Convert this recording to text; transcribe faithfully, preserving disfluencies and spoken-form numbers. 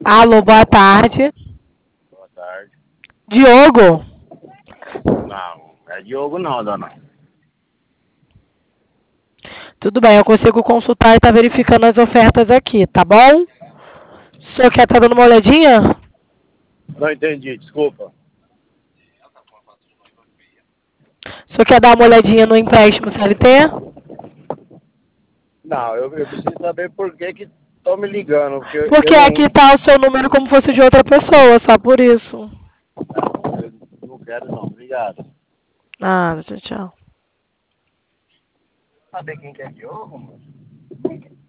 Alô, boa tarde. Boa tarde. Diogo? Não, é Diogo não, dona. Tudo bem, eu consigo consultar e tá verificando as ofertas aqui, tá bom? O senhor quer estar dando uma olhadinha? Não entendi, desculpa. O senhor quer dar uma olhadinha no empréstimo C L T? Não, eu, eu preciso saber por que que estão me ligando, porque eu, eu Porque não, aqui tá o seu número como fosse de outra pessoa, só por isso. não, eu não quero não, obrigado. Ah, tchau, tchau. Saber quem que é Diogo, mano?